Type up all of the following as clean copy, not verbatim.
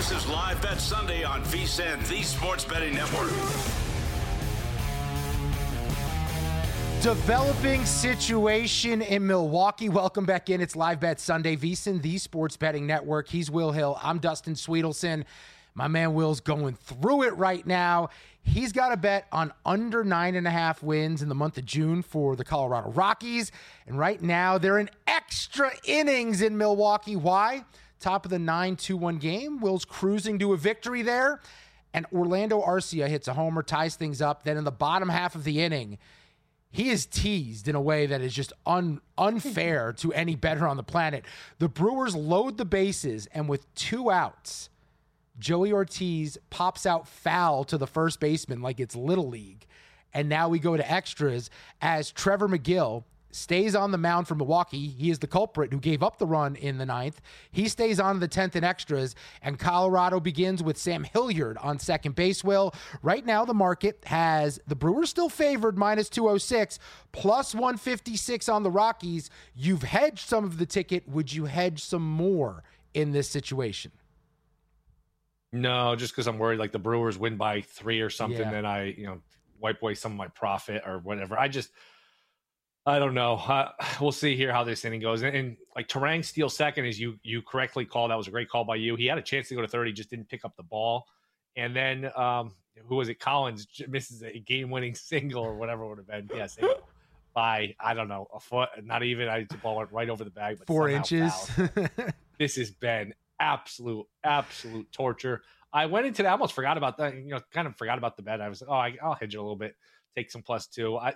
This is Live Bet Sunday on VSiN, the Sports Betting Network. Developing situation in Milwaukee. Welcome back in. It's Live Bet Sunday, VSiN, the Sports Betting Network. He's Will Hill. I'm Dustin Sweetelson. My man Will's going through it right now. He's got a bet on under 9.5 wins in the month of June for the Colorado Rockies. And right now, they're in extra innings in Milwaukee. Why? Top of the 9-2-1 game. Will's cruising to a victory there. And Orlando Arcia hits a homer, ties things up. Then in the bottom half of the inning, he is teased in a way that is just unfair to any bettor on the planet. The Brewers load the bases, and with 2 outs, Joey Ortiz pops out foul to the first baseman like it's Little League. And now we go to extras as Trevor McGill stays on the mound for Milwaukee. He is the culprit who gave up the run in the 9th. He stays on the 10th in extras, and Colorado begins with Sam Hilliard on second base. Will, right now the market has the Brewers still favored minus 206, plus 156 on the Rockies. You've hedged some of the ticket. Would you hedge some more in this situation? No, just because I'm worried like the Brewers win by 3 or something, then I, wipe away some of my profit or whatever. I don't know. We'll see here how this inning goes. And like Terang steals second, as you correctly called. That was a great call by you. He had a chance to go to third. He just didn't pick up the ball. And then, who was it? Collins misses a game-winning single or whatever it would have been. Yeah, single by, I don't know, a foot. Not even. The ball went right over the bag. But 4 inches. This has been absolute torture. I went into that. I almost forgot about that. Kind of forgot about the bet. I was like, I'll hedge it a little bit. Take some +2.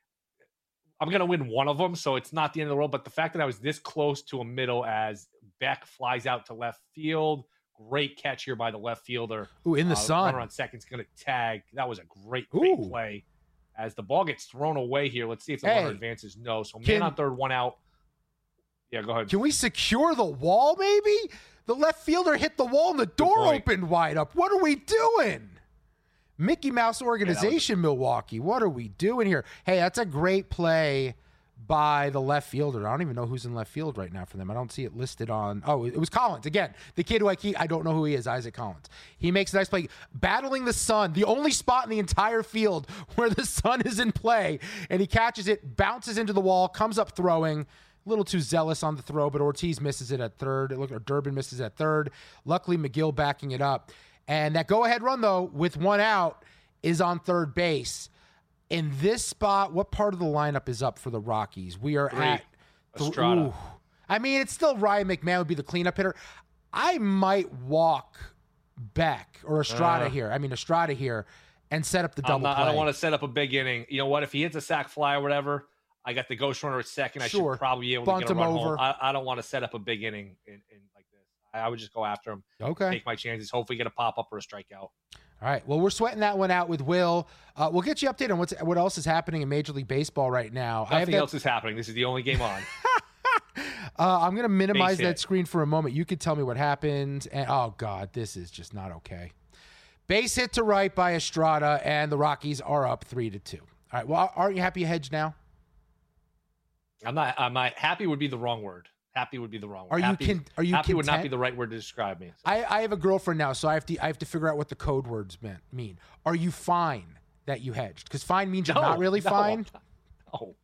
I'm going to win one of them, so it's not the end of the world. But the fact that I was this close to a middle as Beck flies out to left field, great catch here by the left fielder. Ooh, in the sun. Runner on second's going to tag. That was a great play. As the ball gets thrown away here, let's see if the runner advances. No. So man on third, 1 out. Yeah, go ahead. Can we secure the wall, maybe? The left fielder hit the wall and the door opened wide up. What are we doing? Mickey Mouse organization, Milwaukee. What are we doing here? Hey, that's a great play by the left fielder. I don't even know who's in left field right now for them. I don't see it listed on. Oh, it was Collins. Again, the kid who I don't know who he is, Isaac Collins. He makes a nice play. Battling the sun, the only spot in the entire field where the sun is in play. And he catches it, bounces into the wall, comes up throwing. A little too zealous on the throw, but Ortiz misses it at third. Or Durbin misses at third. Luckily, McGill backing it up. And that go-ahead run, though, with 1 out, is on third base. In this spot, what part of the lineup is up for the Rockies? We are at Estrada. I mean, it's still Ryan McMahon would be the cleanup hitter. I might walk Beck or Estrada here. Estrada here and set up the double play. I don't want to set up a big inning. You know what? If he hits a sack fly or whatever, I got the ghost runner at second. I should probably be able to get a run home. I don't want to set up a big inning in like this. I would just go after him. Okay. Take my chances. Hopefully get a pop-up or a strikeout. All right. Well, we're sweating that one out with Will. We'll get you updated on what else is happening in Major League Baseball right now. Nothing else is happening. This is the only game on. I'm going to minimize that screen for a moment. You could tell me what happened. And oh, God, this is just not okay. Base hit to right by Estrada, and the Rockies are up 3-2. All right. Well, aren't you happy you hedged now? I'm not. Happy would be the wrong word. Happy would be the wrong word. Are you happy content? Would not be the right word to describe me. So. I have a girlfriend now, so I have to figure out what the code words mean. Are you fine that you hedged? Because fine means you're not really fine. No.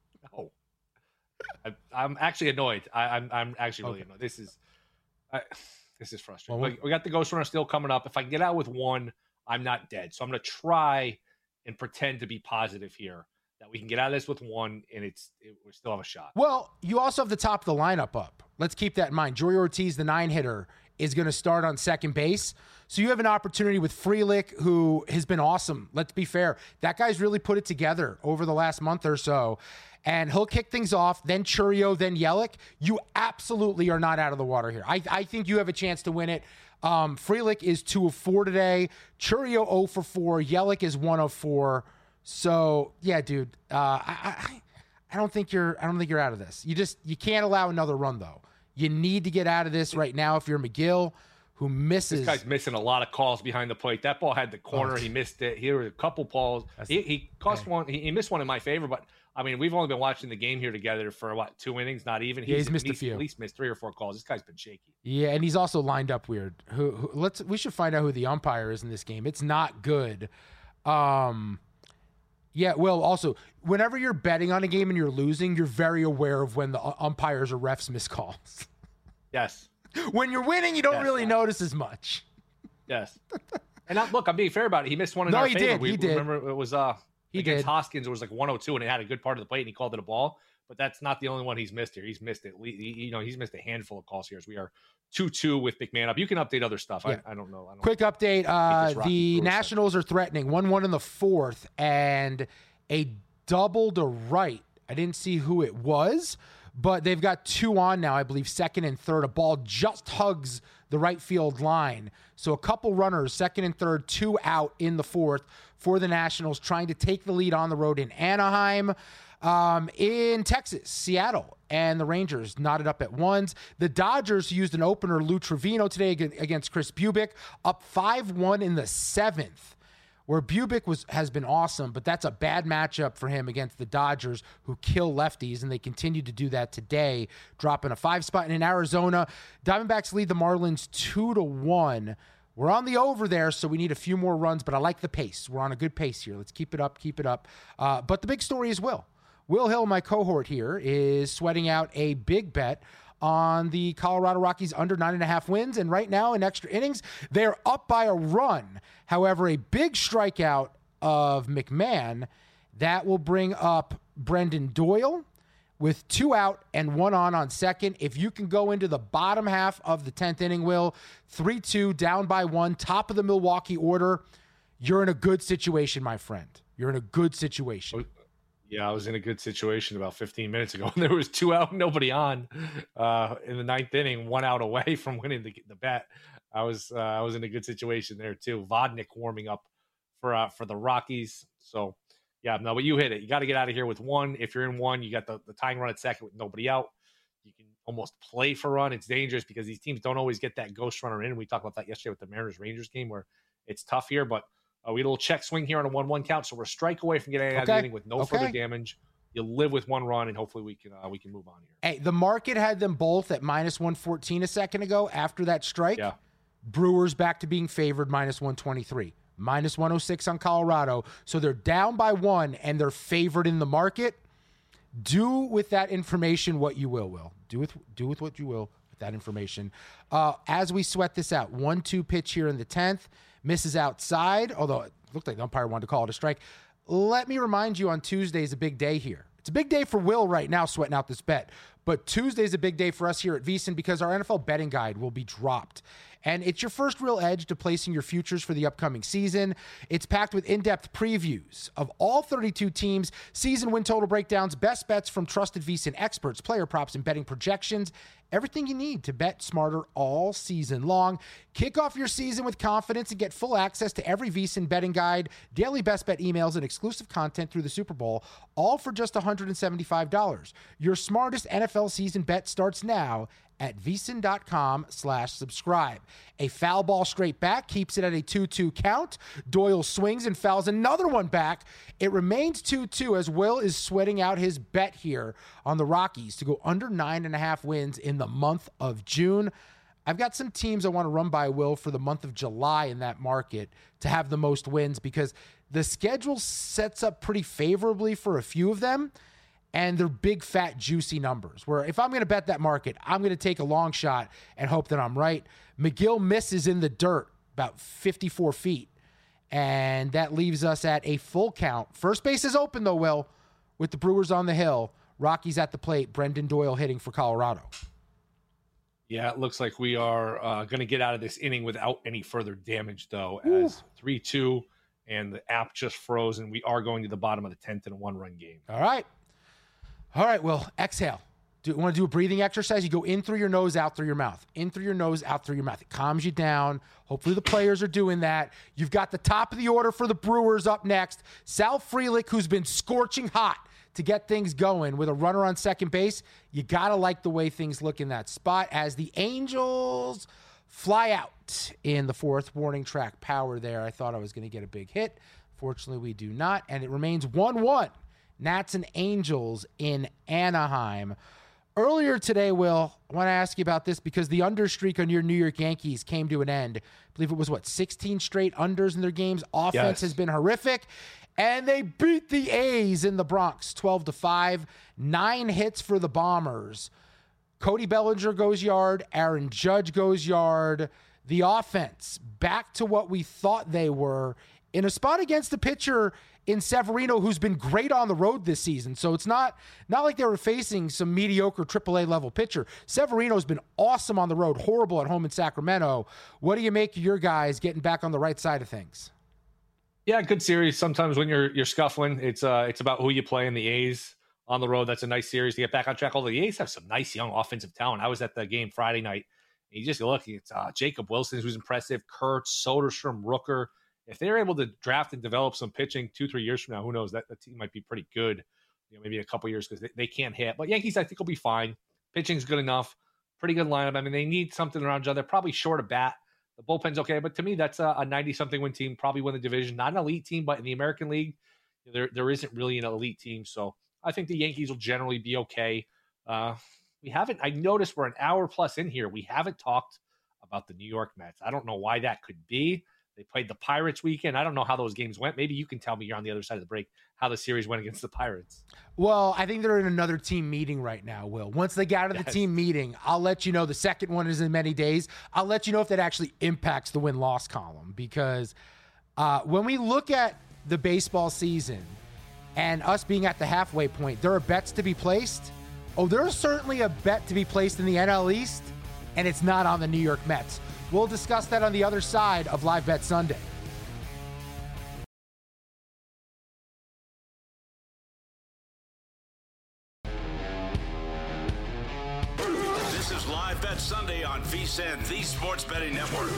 I'm actually annoyed. I'm actually really annoyed. This is frustrating. Well, we got the ghost runner still coming up. If I can get out with 1, I'm not dead. So I'm going to try and pretend to be positive here. That we can get out of this with 1, and we still have a shot. Well, you also have the top of the lineup up. Let's keep that in mind. Joey Ortiz, the 9-hitter, is going to start on second base. So you have an opportunity with Frelick, who has been awesome. Let's be fair. That guy's really put it together over the last month or so. And he'll kick things off, then Chourio, then Yelich. You absolutely are not out of the water here. I think you have a chance to win it. Frelick is 2 of 4 today. Chourio 0 for 4. Yelich is 1 of 4. So yeah, dude, I don't think you're out of this. You can't allow another run though. You need to get out of this right now. If you're McGill, who misses, this guy's missing a lot of calls behind the plate. That ball had the corner. He missed it. Here were a couple balls. He missed one in my favor, but I mean, we've only been watching the game here together for, 2 innings, not even. He's missed a few. At least missed 3 or 4 calls. This guy's been shaky. Yeah, and he's also lined up weird. We should find out who the umpire is in this game. It's not good. Yeah, well, also, whenever you're betting on a game and you're losing, you're very aware of when the umpires or refs miss calls. Yes. When you're winning, you don't really notice as much. Yes. And look, I'm being fair about it. He missed one in our favor. He did. Remember, it was against Hoskins. It was like 102, and it had a good part of the plate, and he called it a ball. But that's not the only one he's missed here. He's missed it. He's missed a handful of calls here. As we are 2-2 with McMahon up. You can update other stuff. Yeah. I don't know. Quick update. The Nationals are threatening 1-1 in the 4th, and a double to right. I didn't see who it was, but they've got 2 on now, I believe, 2nd and 3rd. A ball just hugs the right field line. So a couple runners, 2nd and 3rd, 2 out in the 4th for the Nationals, trying to take the lead on the road in Anaheim. In Texas, Seattle and the Rangers knotted up at 1s. The Dodgers used an opener, Lou Trevino, today against Chris Bubic, up 5-1 in the 7th, where Bubic has been awesome, but that's a bad matchup for him against the Dodgers, who kill lefties, and they continue to do that today, dropping a 5 spot. And in Arizona, Diamondbacks lead the Marlins 2-1. We're on the over there, so we need a few more runs, but I like the pace. We're on a good pace here. Let's keep it up. But the big story is Will. Will Hill, my cohort here, is sweating out a big bet on the Colorado Rockies under 9.5 wins. And right now in extra innings, they're up by a run. However, a big strikeout of McMahon, that will bring up Brendan Doyle with 2 out and 1 on second. If you can go into the bottom half of the 10th inning, Will, 3-2, down by 1, top of the Milwaukee order, you're in a good situation, my friend. You're in a good situation. Yeah, I was in a good situation about 15 minutes ago. There was 2 out, nobody on in the 9th inning, 1 out away from winning the bet. I was in a good situation there too. Vodnik warming up for the Rockies. So yeah, no, but you hit it. You got to get out of here with 1. If you're in 1, you got the tying run at second with nobody out. You can almost play for run. It's dangerous because these teams don't always get that ghost runner in. We talked about that yesterday with the Mariners-Rangers game where it's tough here, but we had a little check swing here on a 1-1 count, so we're a strike away from getting out of the inning with no further damage. You live with 1 run, and hopefully we can move on here. Hey, the market had them both at -114 a second ago after that strike. Yeah. Brewers back to being favored -123, -106 on Colorado. So they're down by 1, and they're favored in the market. Do with that information what you will, Will. Do with what you will with that information. As we sweat this out, 1-2 pitch here in the 10th. Misses outside, although it looked like the umpire wanted to call it a strike. Let me remind you, on Tuesday is a big day here. It's a big day for Will right now, sweating out this bet. But Tuesday's a big day for us here at VSiN because our NFL betting guide will be dropped. And it's your first real edge to placing your futures for the upcoming season. It's packed with in-depth previews of all 32 teams, season win total breakdowns, best bets from trusted VSiN experts, player props, and betting projections. Everything you need to bet smarter all season long. Kick off your season with confidence and get full access to every VSiN betting guide, daily best bet emails, and exclusive content through the Super Bowl, all for just $175. Your smartest NFL season bet starts now at VSiN.com/subscribe. A foul ball straight back keeps it at a 2-2 count. Doyle swings and fouls another one back. It remains 2-2 as Will is sweating out his bet here on the Rockies to go under 9.5 wins in the month of June. I've got some teams I want to run by Will for the month of July in that market to have the most wins because the schedule sets up pretty favorably for a few of them. And they're big, fat, juicy numbers where if I'm going to bet that market, I'm going to take a long shot and hope that I'm right. McGill misses in the dirt about 54 feet, and that leaves us at a full count. First base is open, though, Will, with the Brewers on the hill. Rockies at the plate. Brendan Doyle hitting for Colorado. Yeah, it looks like we are going to get out of this inning without any further damage, though, as 3-2, and the app just froze, and we are going to the bottom of the 10th in a 1-run game. All right, Will, exhale. Do you want to do a breathing exercise? You go in through your nose, out through your mouth. In through your nose, out through your mouth. It calms you down. Hopefully the players are doing that. You've got the top of the order for the Brewers up next. Sal Frelick, who's been scorching hot to get things going with a runner on second base. You got to like the way things look in that spot as the Angels fly out in the 4th. Warning track power there. I thought I was going to get a big hit. Fortunately, we do not. And it remains 1-1 Nats and Angels in Anaheim. Earlier today, Will, I want to ask you about this because the under streak on your New York Yankees came to an end. I believe it was, 16 straight unders in their games. Offense has been horrific. And they beat the A's in the Bronx 12-5. 9 hits for the Bombers. Cody Bellinger goes yard. Aaron Judge goes yard. The offense back to what we thought they were in a spot against the pitcher in Severino, who's been great on the road this season. So it's not like they were facing some mediocre AAA level pitcher. Severino's been awesome on the road, horrible at home in Sacramento. What do you make of your guys getting back on the right side of things? Yeah, good series. Sometimes when you're scuffling, it's about who you play in the A's on the road. That's a nice series to get back on track. Although the A's have some nice young offensive talent. I was at the game Friday night. You just look, it's Jacob Wilson, who's impressive, Kurtz, Soderstrom, Rooker. If they're able to draft and develop some pitching 2-3 years from now, who knows? That team might be pretty good. Maybe a couple years because they can't hit. But Yankees, I think, will be fine. Pitching's good enough. Pretty good lineup. I mean, they need something around each other. Probably short of bat. The bullpen's okay, but to me, that's a 90-something win team. Probably win the division. Not an elite team, but in the American League, there isn't really an elite team. So I think the Yankees will generally be okay. I noticed we're an hour plus in here. We haven't talked about the New York Mets. I don't know why that could be. They played the Pirates weekend. I don't know how those games went. Maybe you can tell me, you're on the other side of the break, how the series went against the Pirates. Well, I think they're in another team meeting right now, Will. Once they get out of the team meeting, I'll let you know. The second one is in many days. I'll let you know if that actually impacts the win-loss column, because when we look at the baseball season and us being at the halfway point, there are bets to be placed. Oh, there's certainly a bet to be placed in the NL East, and it's not on the New York Mets. We'll discuss that on the other side of Live Bet Sunday. This is Live Bet Sunday on VSiN, the Sports Betting Network.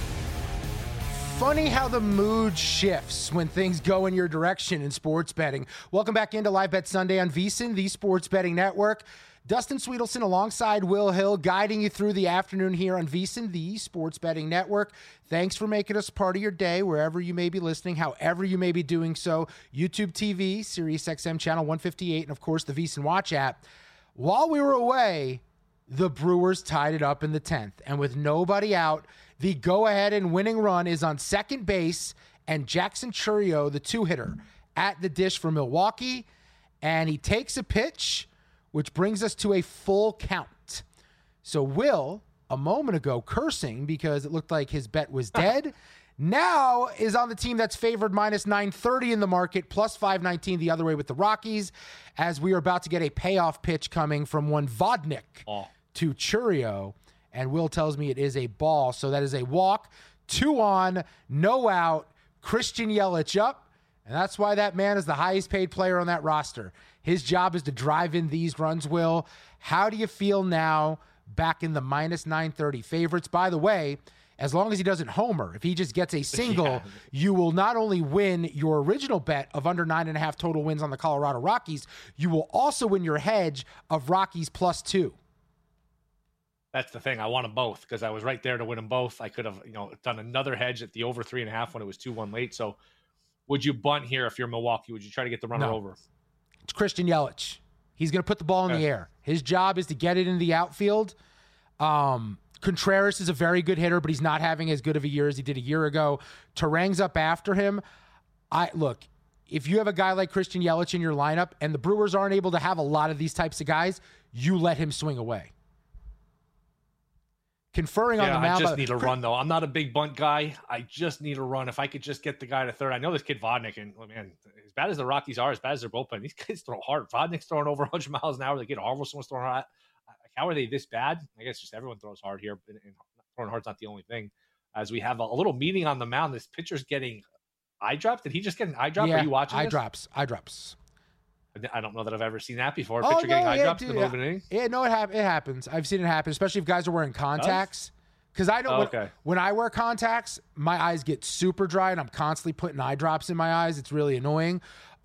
Funny how the mood shifts when things go in your direction in sports betting. Welcome back into Live Bet Sunday on VSiN, the Sports Betting Network. Dustin Sweetelson alongside Will Hill, guiding you through the afternoon here on VSiN, the Sports Betting Network. Thanks for making us part of your day, wherever you may be listening, however you may be doing so. YouTube TV, SiriusXM channel 158, and of course the VSiN Watch app. While we were away, the Brewers tied it up in the 10th, and with nobody out, the go-ahead and winning run is on second base, and Jackson Chourio, the two-hitter, at the dish for Milwaukee, and he takes a pitch, which brings us to a full count. So Will, a moment ago, cursing because it looked like his bet was dead, now is on the team that's favored minus 930 in the market, plus 519 the other way with the Rockies, as we are about to get a payoff pitch coming from one Vodnik to Chourio, and Will tells me it is a ball. So that is a walk, 2 on, no out, Christian Yelich up, and that's why that man is the highest paid player on that roster. His job is to drive in these runs, Will. How do you feel now back in the minus 930 favorites? By the way, as long as he doesn't homer, if he just gets a single, you will not only win your original bet of under 9.5 total wins on the Colorado Rockies, you will also win your hedge of Rockies +2. That's the thing. I want them both because I was right there to win them both. I could have, done another hedge at the over 3.5 when it was 2-1 late. So would you bunt here if you're Milwaukee? Would you try to get the runner over? It's Christian Yelich. He's going to put the ball in the air. His job is to get it in the outfield. Contreras is a very good hitter, but he's not having as good of a year as he did a year ago. Turang's up after him. Look, if you have a guy like Christian Yelich in your lineup and the Brewers aren't able to have a lot of these types of guys, you let him swing away. Conferring on the mound. I just need a run, though. I'm not a big bunt guy. I just need a run. If I could just get the guy to third. I know this kid Vodnik, and man, as bad as the Rockies are, as bad as their bullpen, these guys throw hard. Vodnik's throwing over 100 miles an hour. They get Harvelson's throwing hard. How are they this bad? I guess just everyone throws hard here, and throwing hard's not the only thing. As we have a little meeting on the mound, this pitcher's getting eye dropped. Did he just get an eye drop? Yeah, are you watching eye this? drops. I don't know that I've ever seen that before. Pitcher getting eye drops in the middle of an inning? Yeah, no, it happens. I've seen it happen, especially if guys are wearing contacts. Because I know when I wear contacts, my eyes get super dry, and I'm constantly putting eye drops in my eyes. It's really annoying.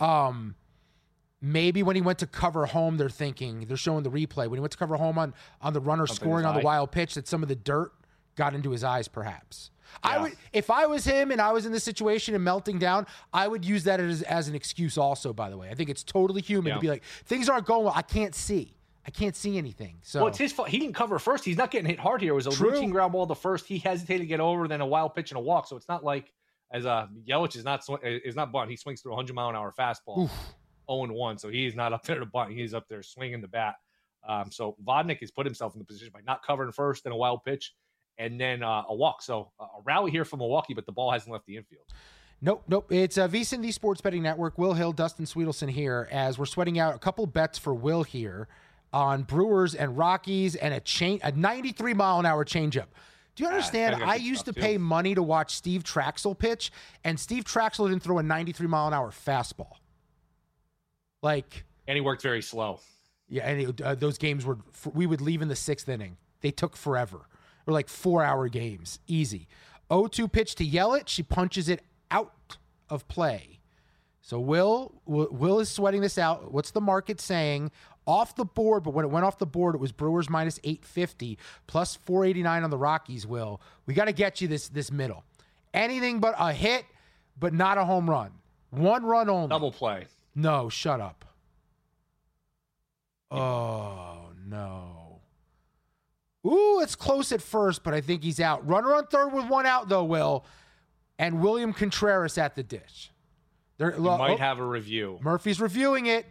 Maybe when he went to cover home, they're showing the replay. When he went to cover home on the runner scoring on the wild pitch, that some of the dirt got into his eyes, perhaps. Yeah. I would, if I was him and I was in this situation and melting down, I would use that as an excuse also, by the way. I think it's totally human to be like, things aren't going well. I can't see anything. So, well, it's his fault. He didn't cover first. He's not getting hit hard here. It was a routine ground ball the first. He hesitated to get over, then a wild pitch and a walk. So it's not like Yelich is not bunt. He swings through a 100-mile-an-hour fastball, 0-1. So he's not up there to bunt. He's up there swinging the bat. So Vodnik has put himself in the position by not covering first and a wild pitch, and then a walk. So a rally here from Milwaukee, but the ball hasn't left the infield. Nope. It's VSiN, the Sports Betting Network. Will Hill, Dustin Sweetelson here as we're sweating out a couple bets for Will here on Brewers and Rockies and a 93-mile-an-hour changeup. Do you understand? I used to pay money to watch Steve Traxel pitch, and Steve Traxel didn't throw a 93-mile-an-hour fastball. And he worked very slow. Yeah, and those games we would leave in the 6th inning. They took forever. They were 4-hour games. Easy. 0-2 pitch to Yelich. She punches it out of play. So Will is sweating this out. What's the market saying? Off the board, but when it went off the board, it was Brewers minus 850, plus 489 on the Rockies, Will. We got to get you this middle. Anything but a hit, but not a home run. 1 run only. Double play. No, shut up. Oh, no. Ooh, it's close at first, but I think he's out. Runner on third with 1 out, though, Will. And William Contreras at the dish. You might have a review. Murphy's reviewing it.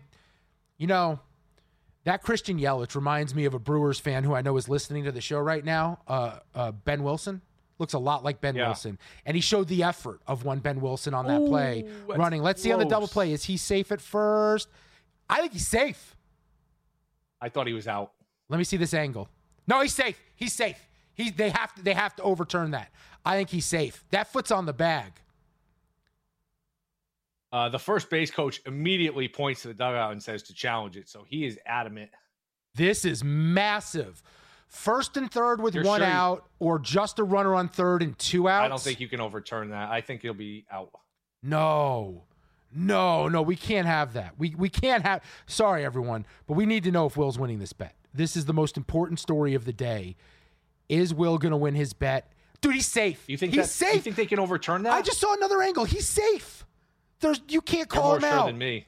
That Christian Yelich reminds me of a Brewers fan who I know is listening to the show right now, Ben Wilson. Looks a lot like Ben Wilson. And he showed the effort of one Ben Wilson on that play running. Let's see on the double play. Is he safe at first? I think he's safe. I thought he was out. Let me see this angle. No, he's safe. He's safe. They have to overturn that. I think he's safe. That foot's on the bag. The first base coach immediately points to the dugout and says to challenge it. So he is adamant. This is massive. First and third with 1 out, or just a runner on third and 2 outs. I don't think you can overturn that. I think he'll be out. No, we can't have that. We can't have. Sorry, everyone, but we need to know if Will's winning this bet. This is the most important story of the day. Is Will going to win his bet? Dude, he's safe. You think he's safe? You think they can overturn that? I just saw another angle. He's safe. You can't call him more out. Sure than me.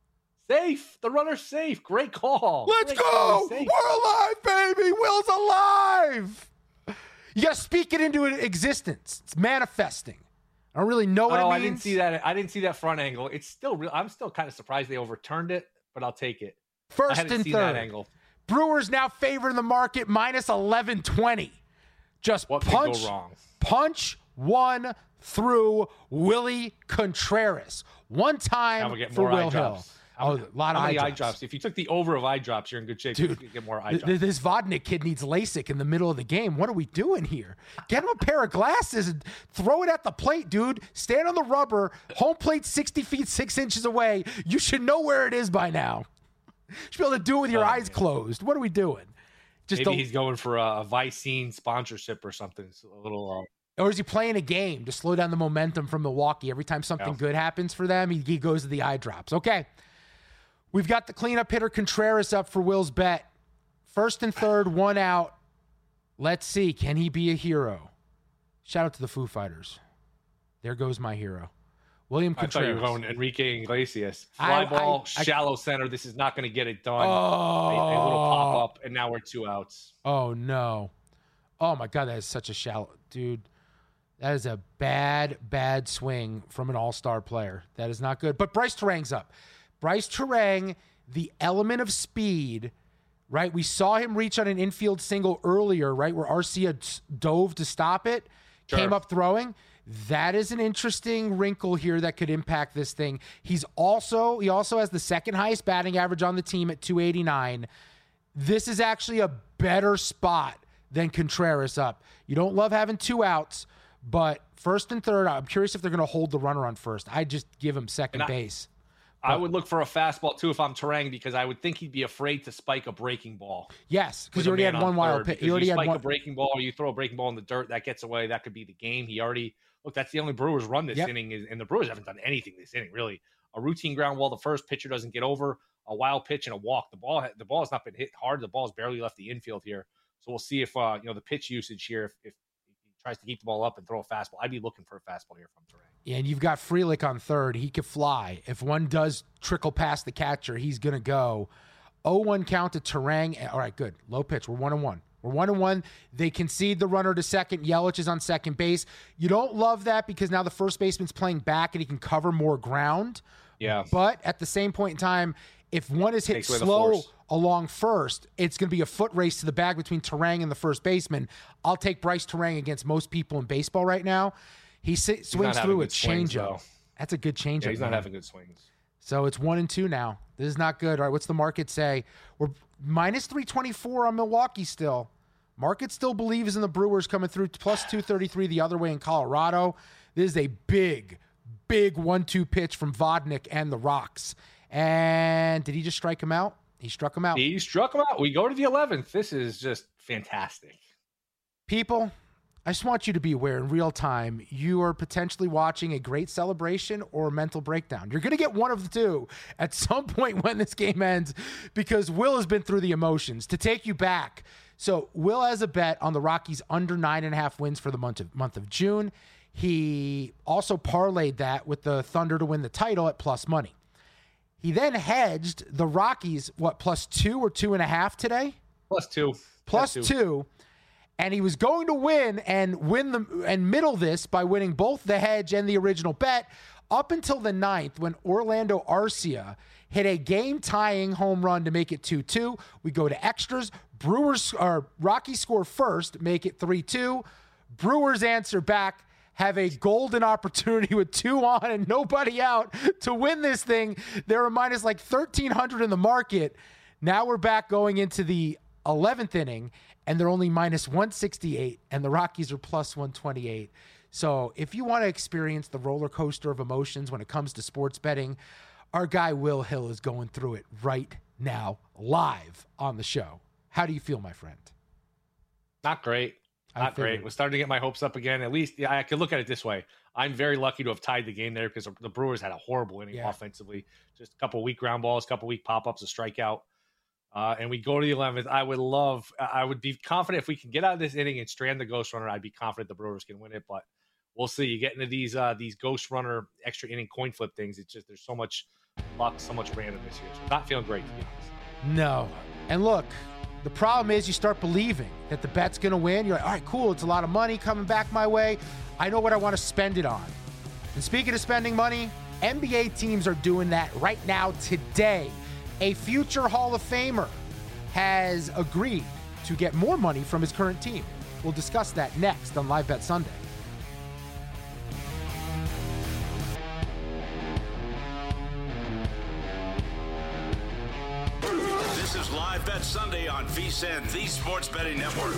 Safe. The runner's safe. Great call. Let's go. We're alive, baby. Will's alive. You got to speak it into existence. It's manifesting. I don't really know what it means. I didn't see that front angle. It's still real. I'm still kind of surprised they overturned it, but I'll take it. First and third. That angle. Brewers now favor in the market minus 1120. Just what could go wrong? Punch one through Willie Contreras. One time for Will Hill. A lot of eye drops. If you took the over of eye drops, you're in good shape. Dude, you get more eye drops. This Vodnik kid needs LASIK in the middle of the game. What are we doing here? Get him a pair of glasses and throw it at the plate, dude. Stand on the rubber. Home plate 60 feet, 6 inches away. You should know where it is by now. You should be able to do it with your eyes closed. What are we doing? Maybe he's going for a Vicine sponsorship or something. It's a little... Or is he playing a game to slow down the momentum from Milwaukee? Every time something good happens for them, he goes to the eye drops. Okay. We've got the cleanup hitter Contreras up for Will's bet. First and third, 1 out. Let's see. Can he be a hero? Shout out to the Foo Fighters. There goes my hero. William Contreras. I thought you were going Enrique Iglesias. Fly ball, shallow center. This is not going to get it done. A little pop-up, and now we're 2 outs. Oh, no. Oh, my God. That is such a shallow... Dude, that is a bad swing from an all-star player. That is not good. But Bryce Terang's up. Bryce Terang, the element of speed, right? We saw him reach on an infield single earlier, right, where Arcia dove to stop it, came up throwing. That is an interesting wrinkle here that could impact this thing. He also has the second highest batting average on the team at 289. This is actually a better spot than Contreras up. You don't love having 2 outs, but first and third, I'm curious if they're going to hold the runner on first. I'd just give him second base. I would look for a fastball, too, if I'm Terang, because I would think he'd be afraid to spike a breaking ball. Yes, because you already had one wild pitch. You already had a breaking ball, or you throw a breaking ball in the dirt, that gets away. That could be the game. Look, that's the only Brewers run this inning, and the Brewers haven't done anything this inning, really. A routine ground ball, the first pitcher doesn't get over, a wild pitch and a walk. The ball has not been hit hard. The ball's barely left the infield here. So we'll see if the pitch usage here, if tries to keep the ball up and throw a fastball. I'd be looking for a fastball here from Turang. Yeah, and you've got Frelick on third. He could fly. If one does trickle past the catcher, he's going to go. 0-1 count to Turang. All right, good. Low pitch. We're 1-1. We're 1-1. They concede the runner to second. Yelich is on second base. You don't love that because now the first baseman's playing back and he can cover more ground. Yeah. But at the same point in time, if one is hit slow along first, it's going to be a foot race to the bag between Turang and the first baseman. I'll take Bryce Turang against most people in baseball right now. He swings through a changeup. That's a good changeup. Yeah, he's not having good swings. So it's 1-2 now. This is not good. All right, what's the market say? We're minus 324 on Milwaukee still. Market still believes in the Brewers coming through, plus 233 the other way in Colorado. This is a big 1-2 pitch from Vodnik and the Rocks. And did he just strike him out? He struck him out. He struck him out. We go to the 11th. This is just fantastic. People, I just want you to be aware in real time, you are potentially watching a great celebration or a mental breakdown. You're going to get one of the two at some point when this game ends because Will has been through the emotions. To take you back, so Will has a bet on the Rockies under 9.5 wins for the month of June. He also parlayed that with the Thunder to win the title at plus money. He then hedged the Rockies, plus 2 or 2.5 today? Plus 2. Plus 2. And he was going to win and middle this by winning both the hedge and the original bet up until the 9th when Orlando Arcia hit a game-tying home run to make it 2-2. We go to extras. Rockies score first, make it 3-2. Brewers answer back, have a golden opportunity with 2 on and nobody out to win this thing. They're a minus 1,300 in the market. Now we're back going into the 11th inning, and they're only minus 168, and the Rockies are plus 128. So if you want to experience the roller coaster of emotions when it comes to sports betting, our guy Will Hill is going through it right now, live on the show. How do you feel, my friend? Not great. Not great. We're starting to get my hopes up again. At least I could look at it this way. I'm very lucky to have tied the game there because the Brewers had a horrible inning offensively. Just a couple of weak ground balls, a couple of weak pop-ups, a strikeout. And we go to the 11th. I would be confident if we can get out of this inning and strand the ghost runner, I'd be confident the Brewers can win it. But we'll see. You get into these ghost runner extra inning coin flip things. It's just there's so much luck, so much random this year. So I'm not feeling great, to be honest. No. And look, the problem is you start believing that the bet's going to win. You're like, all right, cool. It's a lot of money coming back my way. I know what I want to spend it on. And speaking of spending money, NBA teams are doing that right now today. A future Hall of Famer has agreed to get more money from his current team. We'll discuss that next on Live Bet Sunday. This is Live Bet Sunday on VSiN, the Sports Betting Network.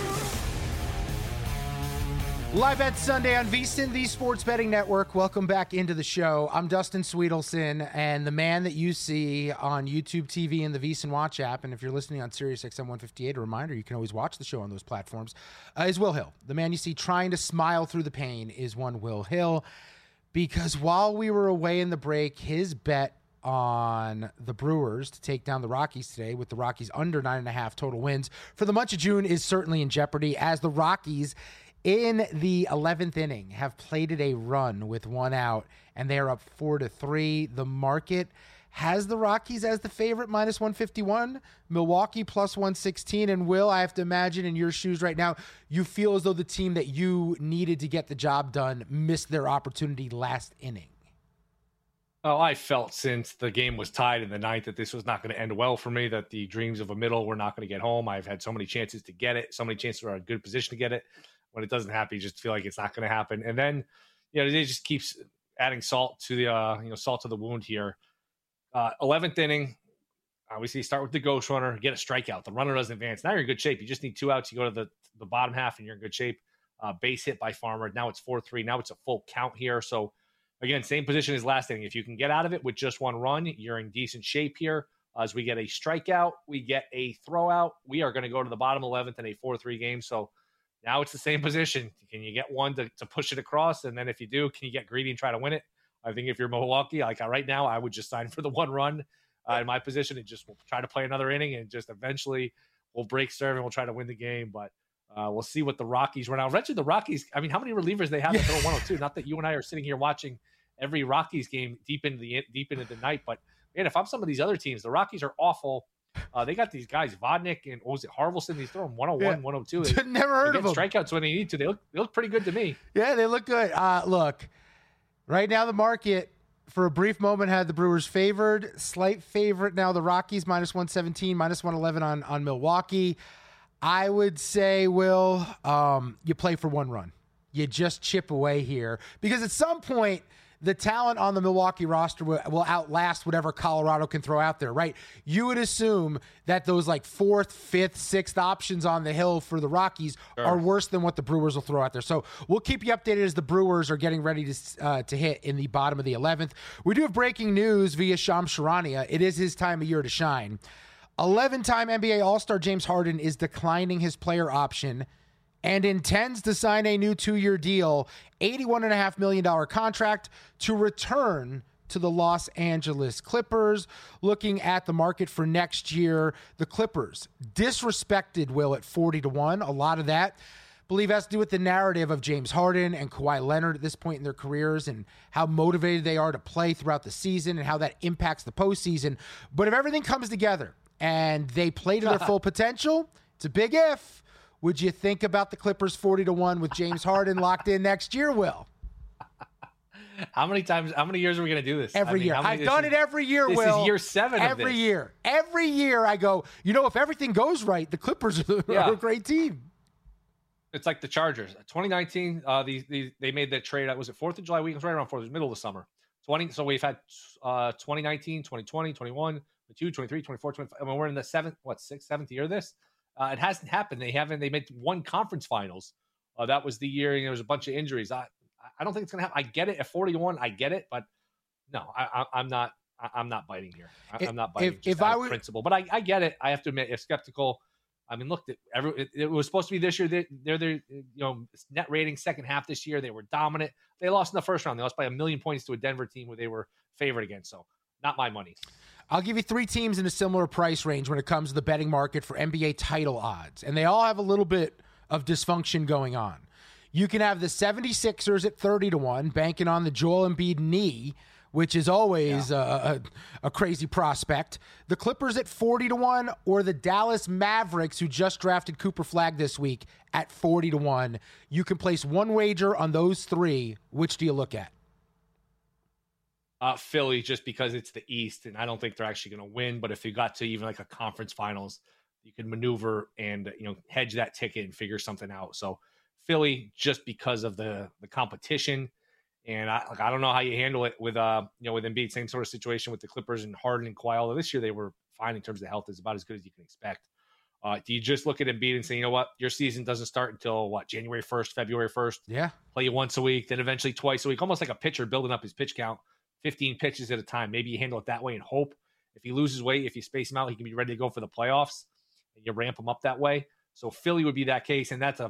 Live Bet Sunday on VSiN, the Sports Betting Network. Welcome back into the show. I'm Dustin Sweetelson, and the man that you see on YouTube TV and the VSiN Watch app, and if you're listening on Sirius XM 158, a reminder, you can always watch the show on those platforms, is Will Hill. The man you see trying to smile through the pain is one Will Hill, because while we were away in the break, his bet on the Brewers to take down the Rockies today with the Rockies under 9.5 total wins for the month of June is certainly in jeopardy, as the Rockies in the 11th inning have plated a run with 1 out, and they are up 4-3. The market has the Rockies as the favorite, minus 151, Milwaukee plus 116. And Will, I have to imagine in your shoes right now, you feel as though the team that you needed to get the job done missed their opportunity last inning. Oh, I felt since the game was tied in the 9th that this was not going to end well for me, that the dreams of a middle were not going to get home. I've had so many chances to get it, so many chances are in a good position to get it. When it doesn't happen, you just feel like it's not going to happen. And then, it just keeps adding salt to the, salt to the wound here. 11th inning, obviously you start with the ghost runner, get a strikeout. The runner doesn't advance. Now you're in good shape. You just need 2 outs. You go to the bottom half and you're in good shape. Base hit by Farmer. Now it's 4-3. Now it's a full count here. So again, same position as last inning. If you can get out of it with just 1 run, you're in decent shape here. As we get a strikeout, we get a throwout. We are going to go to the bottom 11th in a 4-3 game. So now it's the same position. Can you get one to push it across? And then if you do, can you get greedy and try to win it? I think if you're Milwaukee, like right now, I would just sign for the 1 run in my position and just we'll try to play another inning and just eventually we'll break serve and we'll try to win the game. But We'll see what the Rockies run out. Eventually, the Rockies, I mean, how many relievers they have to throw 102? Not that you and I are sitting here watching every Rockies game deep into the night, but man, if I'm some of these other teams, the Rockies are awful. They got these guys, Vodnik and what was it, Harvelson? He's throwing 101, 102. Never heard of them. Strikeouts when they need to. They look pretty good to me. Yeah, they look good. Look, right now the market for a brief moment had the Brewers favored, slight favorite. Now the Rockies minus 117, minus 111 on Milwaukee. I would say, Will, you play for one run. You just chip away here because at some point the talent on the Milwaukee roster will outlast whatever Colorado can throw out there, right? You would assume that those like 4th, 5th, 6th options on the hill for the Rockies are worse than what the Brewers will throw out there. So we'll keep you updated as the Brewers are getting ready to hit in the bottom of the 11th. We do have breaking news via Shams Charania. It is his time of year to shine. 11-time NBA All-Star James Harden is declining his player option and intends to sign a new 2-year deal, $81.5 million contract to return to the Los Angeles Clippers. Looking at the market for next year, the Clippers disrespected Will at 40-1. A lot of that, I believe, has to do with the narrative of James Harden and Kawhi Leonard at this point in their careers and how motivated they are to play throughout the season and how that impacts the postseason. But if everything comes together and they play to their full potential, it's a big if. Would you think about the Clippers 40-1 with James Harden locked in next year, Will? How many years are we going to do this? Every year. I've done it every year, Will. This is year 7 of every year. Every year I go, if everything goes right, the Clippers are a great team. It's like the Chargers. 2019, they made that trade. Was it 4th of July week? It was right around 4th. It was middle of the summer. So we've had 2019, 2020, 21, 22, 23, 24, 25. I mean, we're in the 7th year of this. It hasn't happened. They made one conference finals. That was the year. There was a bunch of injuries. I don't think it's going to happen. I get it at 40-1. I get it, but no, I'm not biting here. I'm not biting just out of principle. But I get it. I have to admit, if skeptical. I mean, look, it was supposed to be this year. They're net rating second half this year. They were dominant. They lost in the first round. They lost by 1 million points to a Denver team where they were favored against. So not my money. I'll give you 3 teams in a similar price range when it comes to the betting market for NBA title odds. And they all have a little bit of dysfunction going on. You can have the 76ers at 30-1, banking on the Joel Embiid knee, which is always a crazy prospect. The Clippers at 40-1, or the Dallas Mavericks, who just drafted Cooper Flagg this week, at 40-1. You can place one wager on those 3. Which do you look at? Philly, just because it's the East, and I don't think they're actually going to win. But if you got to even like a conference finals, you can maneuver and hedge that ticket and figure something out. So Philly, just because of the competition, and I don't know how you handle it with with Embiid. Same sort of situation with the Clippers and Harden and Kawhi. Although this year they were fine in terms of health, is about as good as you can expect. Do you just look at Embiid and say, you know what, your season doesn't start until January 1st, February 1st? Yeah, play you once a week, then eventually twice a week, almost like a pitcher building up his pitch count. 15 pitches at a time. Maybe you handle it that way and hope if he loses weight, if you space him out, he can be ready to go for the playoffs and you ramp him up that way. So Philly would be that case. And that's an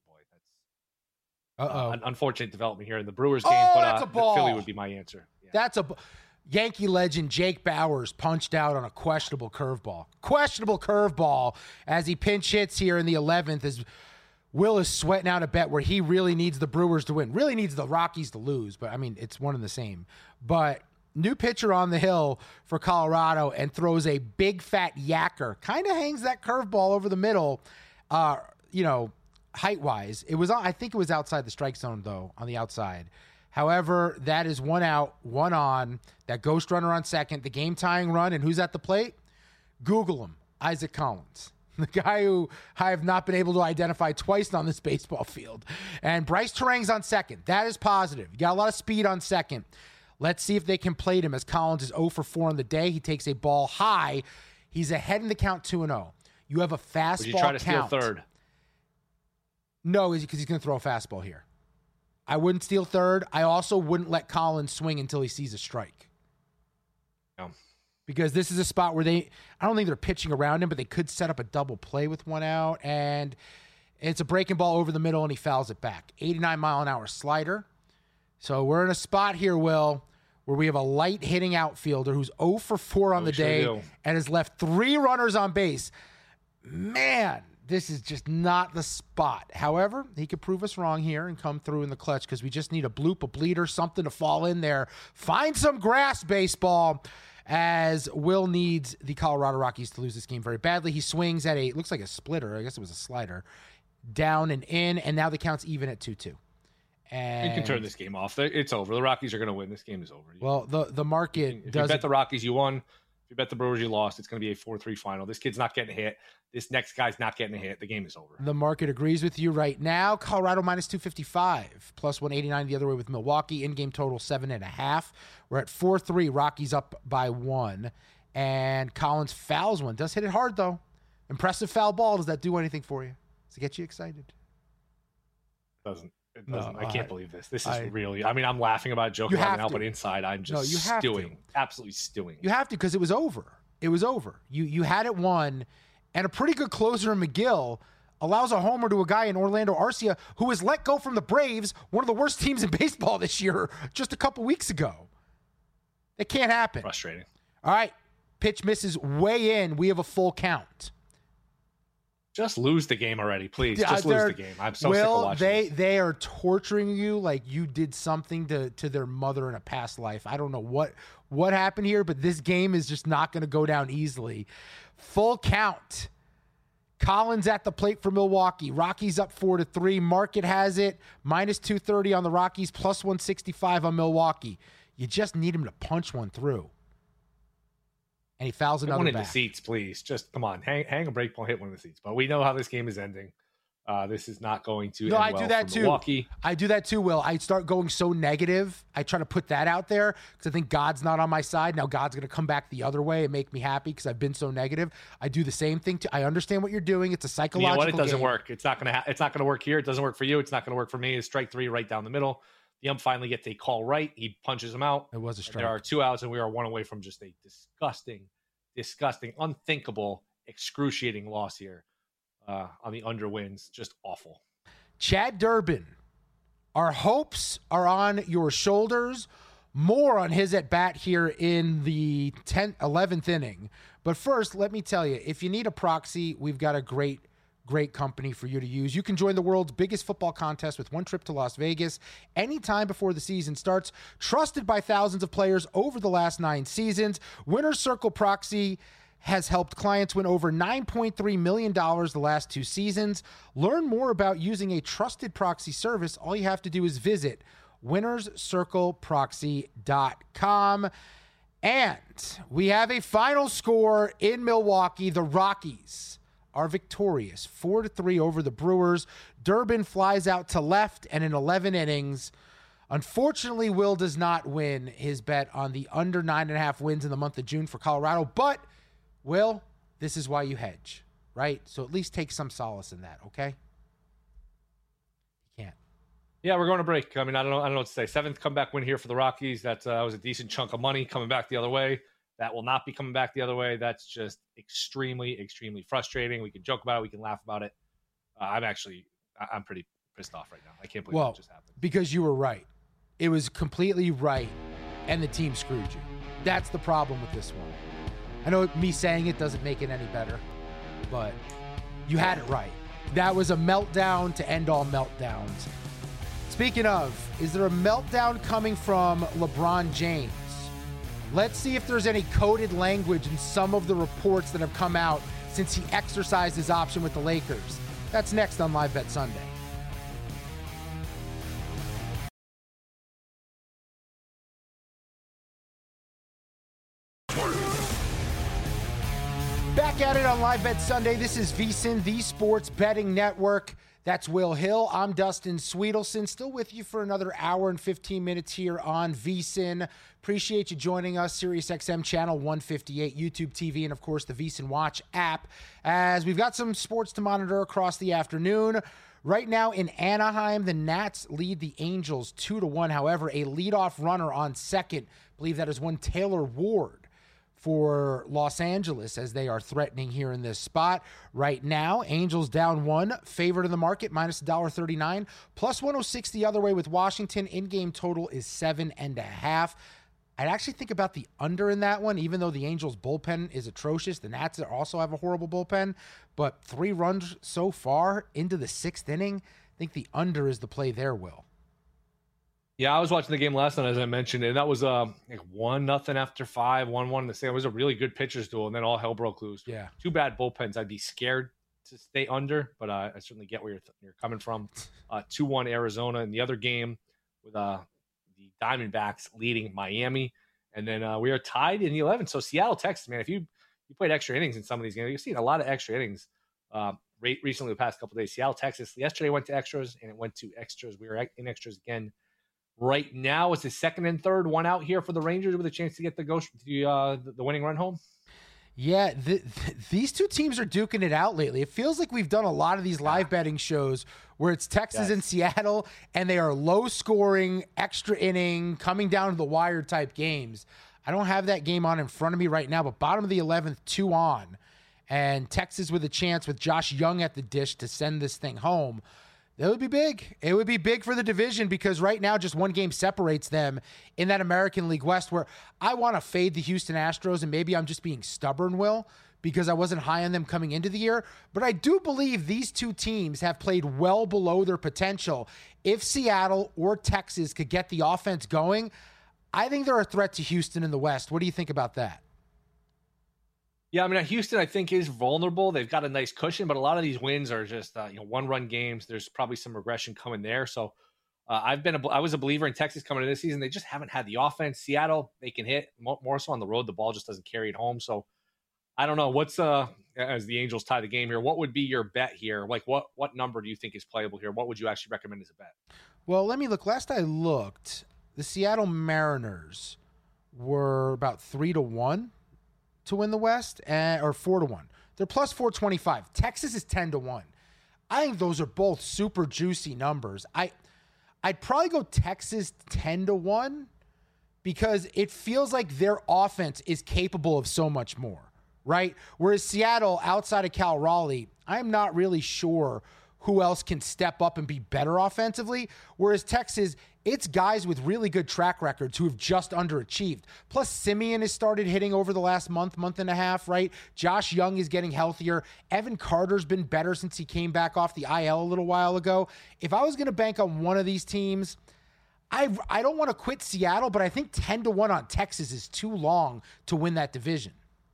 unfortunate development here in the Brewers game, but Philly would be my answer. Yeah. That's a Yankee legend. Jake Bauers punched out on a questionable curveball as he pinch hits here in the 11th as Will is sweating out a bet where he really needs the Brewers to win, really needs the Rockies to lose. But, I mean, it's one and the same. But new pitcher on the hill for Colorado and throws a big fat yacker. Kind of hangs that curveball over the middle, height-wise. I think it was outside the strike zone, though, on the outside. However, that is 1 out, 1 on. That ghost runner on second, the game-tying run. And who's at the plate? Google him, Isaac Collins. The guy who I have not been able to identify twice on this baseball field. And Bryce Terang's on second. That is positive. You got a lot of speed on second. Let's see if they can plate him as Collins is 0 for 4 on the day. He takes a ball high. He's ahead in the count 2-0. You have a fastball. Would you try to steal third? No, because he's going to throw a fastball here. I wouldn't steal third. I also wouldn't let Collins swing until he sees a strike. No. Because this is a spot where I don't think they're pitching around him, but they could set up a double play with 1 out. And it's a breaking ball over the middle, and he fouls it back. 89-mile-an-hour slider. So we're in a spot here, Will, where we have a light-hitting outfielder who's 0 for 4 on the day and has left 3 runners on base. Man, this is just not the spot. However, he could prove us wrong here and come through in the clutch because we just need a bloop, a bleeder, something to fall in there. Find some grass, baseball, as Will needs the Colorado Rockies to lose this game very badly. He swings at looks like a splitter. I guess it was a slider. Down and in, and now the count's even at 2-2. And you can turn this game off. It's over. The Rockies are going to win. This game is over. Well, the market if you bet the Rockies, you won. If you bet the Brewers, you lost. It's going to be a 4-3 final. This kid's not getting hit. This next guy's not getting a hit. The game is over. The market agrees with you right now. Colorado minus 255, plus 189 the other way with Milwaukee. In-game total 7.5. We're at 4-3. Rockies up by 1. And Collins fouls one. Does hit it hard, though. Impressive foul ball. Does that do anything for you? Does it get you excited? Doesn't. It doesn't. No, I can't believe this. This is really. I mean, I'm laughing about it, joking about it now, but inside, I'm just stewing. Absolutely stewing. You have to, because it was over. It was over. You had it won, and a pretty good closer in McGill allows a homer to a guy in Orlando Arcia who was let go from the Braves, one of the worst teams in baseball this year, just a couple weeks ago. It can't happen. Frustrating. All right. Pitch misses way in. We have a full count. Just lose the game already, please. Just lose the game. I'm so sick of watching this. They are torturing you like you did something to their mother in a past life. I don't know what happened here, but this game is just not going to go down easily. Full count. Collins at the plate for Milwaukee. Rockies up 4-3. Market has it minus 230 on the Rockies, plus 165 on Milwaukee. You just need him to punch one through. And he fouls another one in back. The seats, please. Just come on, hang a break ball, hit one of the seats. But we know how this game is ending. This is not going to. No, end I well do that for too. Milwaukee. I do that too, Will. I start going so negative. I try to put that out there because I think God's not on my side. Now God's going to come back the other way and make me happy because I've been so negative. I do the same thing too. I understand what you're doing. It's a psychological. You know what? It doesn't game. work. It's not going to. It's not going to work here. It doesn't work for you. It's not going to work for me. It's strike 3 right down the middle. The ump finally gets a call right. He punches him out. It was a strike. There are 2 outs, and we are 1 away from just a disgusting, unthinkable, excruciating loss here on the underwins. Just awful. Chad Durbin, our hopes are on your shoulders. More on his at-bat here in the 11th inning. But first, let me tell you, if you need a proxy, we've got a great company for you to use. You can join the world's biggest football contest with one trip to Las Vegas anytime before the season starts. Trusted by thousands of players over the last 9 seasons, Winner's Circle Proxy has helped clients win over $9.3 million the last 2 seasons. Learn more about using a trusted proxy service. All you have to do is visit winnerscircleproxy.com. And we have a final score in Milwaukee. The Rockies are victorious 4-3 over the Brewers. Durbin flies out to left, and in 11 innings, unfortunately, Will does not win his bet on the under 9.5 wins in the month of June for Colorado. But, Will, this is why you hedge, right? So at least take some solace in that, okay? You can't. Yeah, we're going to break. I mean, I don't know what to say. 7th comeback win here for the Rockies. That was a decent chunk of money coming back the other way. That will not be coming back the other way. That's just extremely, extremely frustrating. We can joke about it. We can laugh about it. I'm pretty pissed off right now. I can't believe that just happened. Because you were right. It was completely right, and the team screwed you. That's the problem with this one. I know me saying it doesn't make it any better, but you had it right. That was a meltdown to end all meltdowns. Speaking of, is there a meltdown coming from LeBron James? Let's see if there's any coded language in some of the reports that have come out since he exercised his option with the Lakers. That's next on Live Bet Sunday. Back at it on Live Bet Sunday. This is VSiN, the Sports Betting Network. That's Will Hill. I'm Dustin Sweetelson, still with you for another hour and 15 minutes here on VSiN. Appreciate you joining us, SiriusXM channel 158, YouTube TV, and of course the VSiN Watch app, as we've got some sports to monitor across the afternoon. Right now in Anaheim, the Nats lead the Angels 2-1. However, a leadoff runner on second, I believe that is one Taylor Ward, for Los Angeles, as they are threatening here in this spot. Right now, Angels down 1, favored in the market, minus $1.39, plus 106 the other way with Washington. In-game total is 7.5. I'd actually think about the under in that one, even though the Angels' bullpen is atrocious. The Nats also have a horrible bullpen, but 3 runs so far into the 6th inning. I think the under is the play there, Will. Yeah, I was watching the game last night, as I mentioned, and that was like 1-0 after 5, 1-1 in the second. It was a really good pitcher's duel, and then all hell broke loose. Yeah. 2 bad bullpens. I'd be scared to stay under, but I certainly get where you're coming from. 2-1 Arizona in the other game with the Diamondbacks leading Miami, and then we are tied in the 11th. So Seattle, Texas, man, if you played extra innings in some of these games, you've seen a lot of extra innings recently the past couple of days. Seattle, Texas, yesterday went to extras, and it went to extras. We were in extras again. Right now, it's the 2nd and 3rd, one out here for the Rangers with a chance to get the winning run home. Yeah, these 2 teams are duking it out lately. It feels like we've done a lot of these live betting shows where it's Texas and Seattle, and they are low-scoring, extra inning, coming down to the wire type games. I don't have that game on in front of me right now, but bottom of the 11th, 2 on, and Texas with a chance with Josh Young at the dish to send this thing home. That would be big. It would be big for the division because right now just 1 game separates them in that American League West where I want to fade the Houston Astros, and maybe I'm just being stubborn, Will, because I wasn't high on them coming into the year. But I do believe these 2 teams have played well below their potential. If Seattle or Texas could get the offense going, I think they're a threat to Houston in the West. What do you think about that? Yeah, I mean, Houston, I think, is vulnerable. They've got a nice cushion, but a lot of these wins are just 1-run games. There's probably some regression coming there. So I was a believer in Texas coming into this season. They just haven't had the offense. Seattle, they can hit more so on the road. The ball just doesn't carry it home. So I don't know what's as the Angels tie the game here. What would be your bet here? Like what number do you think is playable here? What would you actually recommend as a bet? Well, let me look. Last I looked, the Seattle Mariners were about 3-1. To win the West, or 4-1. They're plus 425. Texas is 10-1. I think those are both super juicy numbers. I'd probably go Texas 10-1 because it feels like their offense is capable of so much more, right? Whereas Seattle, outside of Cal Raleigh, I'm not really sure who else can step up and be better offensively. Whereas Texas, it's guys with really good track records who have just underachieved. Plus, Simeon has started hitting over the last month and a half, right? Josh Young is getting healthier. Evan Carter's been better since he came back off the IL a little while ago. If I was going to bank on one of these teams, I don't want to quit Seattle, but I think 10-1 on Texas is too long to win that division.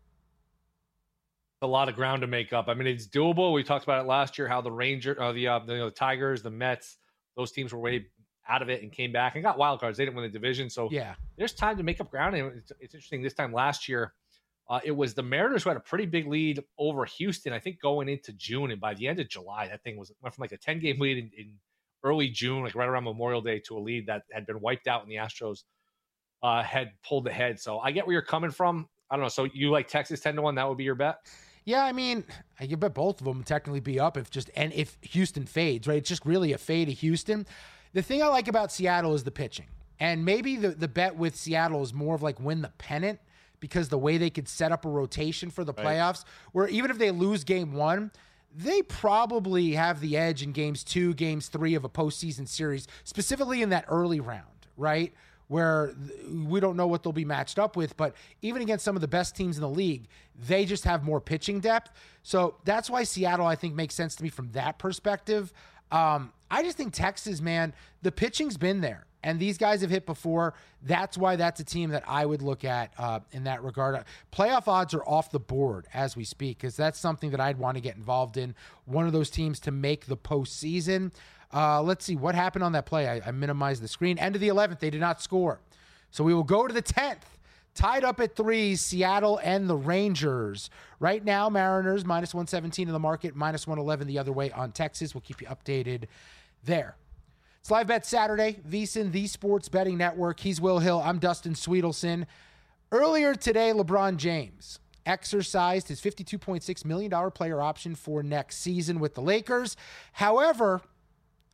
A lot of ground to make up. I mean, it's doable. We talked about it last year, how the the Tigers, the Mets, those teams were way out of it and came back and got wild cards. They didn't win the division. So yeah, there's time to make up ground. And it's interesting. This time last year, it was the Mariners who had a pretty big lead over Houston, I think going into June. And by the end of July, that thing went from like a 10-game lead in early June, like right around Memorial Day, to a lead that had been wiped out and the Astros had pulled ahead. So I get where you're coming from. I don't know. So you like Texas 10-1? That would be your bet? Yeah, I mean, I could bet both of them technically be up if Houston fades, right? It's just really a fade of Houston. The thing I like about Seattle is the pitching. And maybe the bet with Seattle is more of like win the pennant because the way they could set up a rotation for the playoffs, where even if they lose game 1, they probably have the edge in games 2, games 3 of a postseason series, specifically in that early round, right? Where we don't know what they'll be matched up with, but even against some of the best teams in the league, they just have more pitching depth. So that's why Seattle, I think, makes sense to me from that perspective. I just think Texas, man, the pitching's been there, and these guys have hit before. That's why that's a team that I would look at in that regard. Playoff odds are off the board as we speak because that's something that I'd want to get involved in, one of those teams to make the postseason. Let's see what happened on that play. I minimized the screen. End of the 11th, they did not score. So we will go to the 10th. Tied up at 3, Seattle and the Rangers. Right now, Mariners minus 117 in the market, minus 111 the other way on Texas. We'll keep you updated there. It's Live Bet Saturday. VSiN, the Sports Betting Network. He's Will Hill. I'm Dustin Sweetelson. Earlier today, LeBron James exercised his $52.6 million player option for next season with the Lakers. However,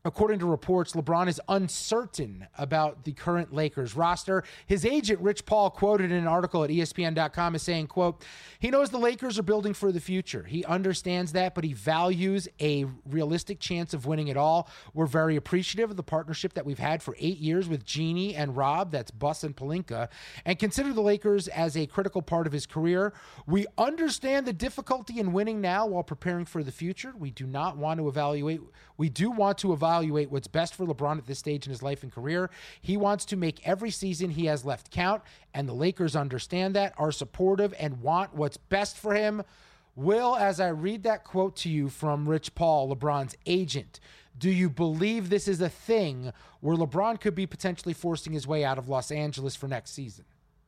According to reports, LeBron is uncertain about the current Lakers roster. His agent, Rich Paul, quoted in an article at ESPN.com as saying, quote, he knows the Lakers are building for the future. He understands that, but he values a realistic chance of winning it all. We're very appreciative of the partnership that we've had for 8 years with Jeannie and Rob, that's Buss and Pelinka, and consider the Lakers as a critical part of his career. We understand the difficulty in winning now while preparing for the future. We do want to evaluate what's best for LeBron at this stage in his life and career. He wants to make every season he has left count, and the Lakers understand that, are supportive, and want what's best for him. Will, as I read that quote to you from Rich Paul, LeBron's agent, do you believe this is a thing where LeBron could be potentially forcing his way out of Los Angeles for next season?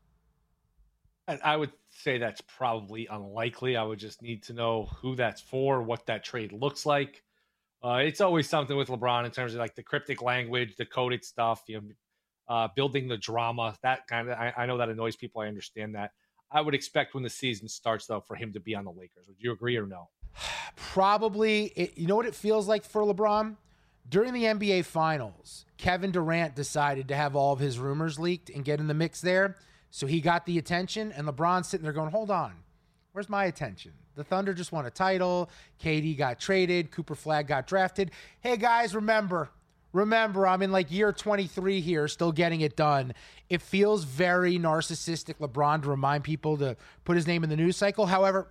I would say that's probably unlikely. I would just need to know who that's for, what that trade looks like. It's always something with LeBron in terms of like the cryptic language, the coded stuff, building the drama, that kind of, I know that annoys people. I understand that. I would expect when the season starts, though, for him to be on the Lakers. Would you agree or no? Probably. You know what it feels like for LeBron? During the NBA Finals, Kevin Durant decided to have all of his rumors leaked and get in the mix there. So he got the attention, and LeBron's sitting there going, hold on, where's my attention? The Thunder just won a title. KD got traded. Cooper Flagg got drafted. Hey, guys, remember, I'm in like year 23 here, still getting it done. It feels very narcissistic, LeBron, to remind people to put his name in the news cycle. However,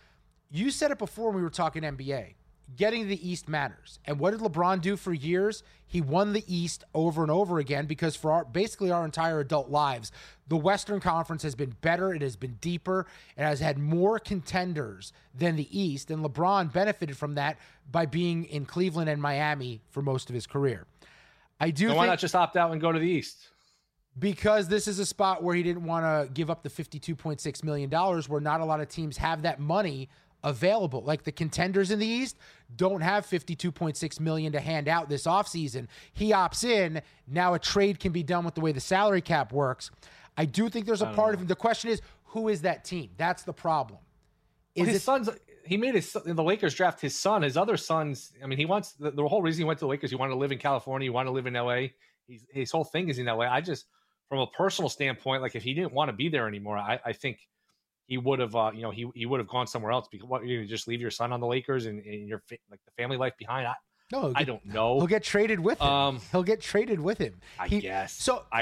you said it before when we were talking NBA. Getting to the East matters. And what did LeBron do for years? He won the East over and over again because for basically our entire adult lives, the Western Conference has been better. It has been deeper. It has had more contenders than the East. And LeBron benefited from that by being in Cleveland and Miami for most of his career. I do. Why not just opt out and go to the East? Because this is a spot where he didn't want to give up the $52.6 million, where not a lot of teams have that money available. Like the contenders in the East don't have $52.6 million to hand out this offseason. He opts in. Now a trade can be done with the way the salary cap works. I do think there's a part of him. The question is, who is that team? That's the problem. His sons, he made the Lakers draft his son. His other sons, I mean, he wants the whole reason he went to the Lakers, he wanted to live in California, he wanted to live in LA. His whole thing is in LA. I just, from a personal standpoint, like if he didn't want to be there anymore, I think he would have, he would have gone somewhere else. Because what, you're gonna just leave your son on the Lakers and your like the family life behind? I don't know. He'll get traded with him. He'll get traded with him. I guess.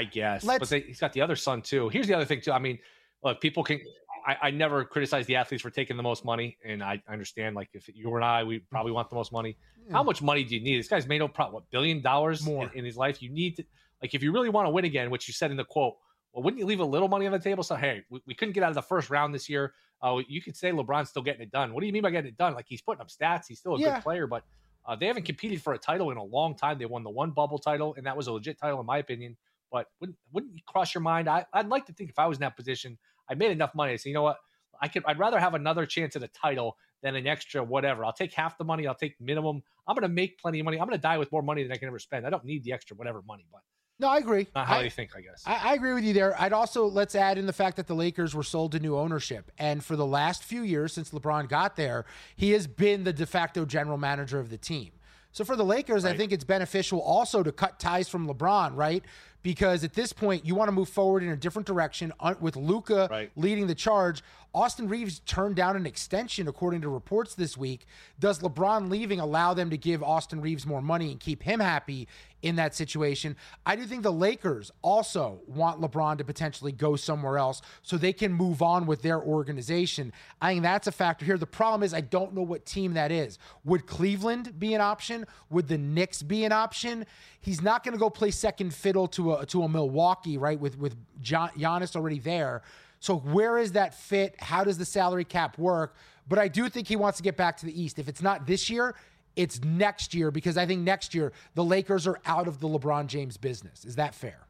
But he's got the other son too. Here's the other thing too. I mean, look, people can. I never criticize the athletes for taking the most money, and I understand. Like if you and I, we probably want the most money. How much money do you need? This guy's made $1 billion more in his life. You need to, like, if you really want to win again, which you said in the quote. Well, wouldn't you leave a little money on the table? So, hey, we couldn't get out of the first round this year. You could say LeBron's still getting it done. What do you mean by getting it done? Like, he's putting up stats. He's still a good player, but they haven't competed for a title in a long time. They won the one bubble title, and that was a legit title in my opinion. But wouldn't you cross your mind? I'd like to think if I was in that position, I made enough money. I say, you know what? I'd rather have another chance at a title than an extra whatever. I'll take half the money. I'll take minimum. I'm going to make plenty of money. I'm going to die with more money than I can ever spend. I don't need the extra whatever money, but. No, I agree. Not how you think, I guess. I agree with you there. I'd also, let's add in the fact that the Lakers were sold to new ownership. And for the last few years since LeBron got there, he has been the de facto general manager of the team. So for the Lakers, I think it's beneficial also to cut ties from LeBron, right? Because at this point, you want to move forward in a different direction with Luka leading the charge. Austin Reeves turned down an extension, according to reports this week. Does LeBron leaving allow them to give Austin Reeves more money and keep him happy in that situation? I do think the Lakers also want LeBron to potentially go somewhere else so they can move on with their organization. I think that's a factor here. The problem is I don't know what team that is. Would Cleveland be an option? Would the Knicks be an option? He's not going to go play second fiddle to a Milwaukee, right, with Giannis already there. So where is that fit? How does the salary cap work? But I do think he wants to get back to the East. If it's not this year, it's next year, because I think next year the Lakers are out of the LeBron James business. Is that fair?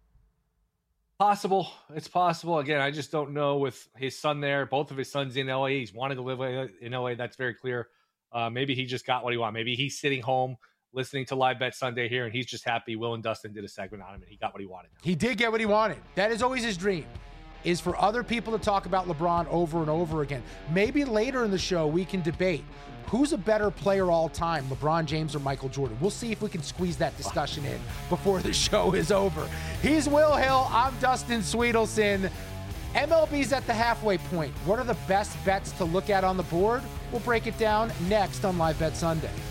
Possible. It's possible. Again, I just don't know with his son there. Both of his sons in LA. He's wanted to live in LA. That's very clear. Maybe he just got what he wanted. Maybe he's sitting home listening to Live Bet Sunday here, and he's just happy Will and Dustin did a segment on him, and he got what he wanted. He did get what he wanted. That is always his dream. is for other people to talk about LeBron over and over again. Maybe later in the show we can debate who's a better player all time, LeBron James or Michael Jordan. We'll see if we can squeeze that discussion in before the show is over. He's Will Hill. I'm Dustin Sweetelson. MLB's at the halfway point. What are the best bets to look at on the board? We'll break it down next on Live Bet Sunday.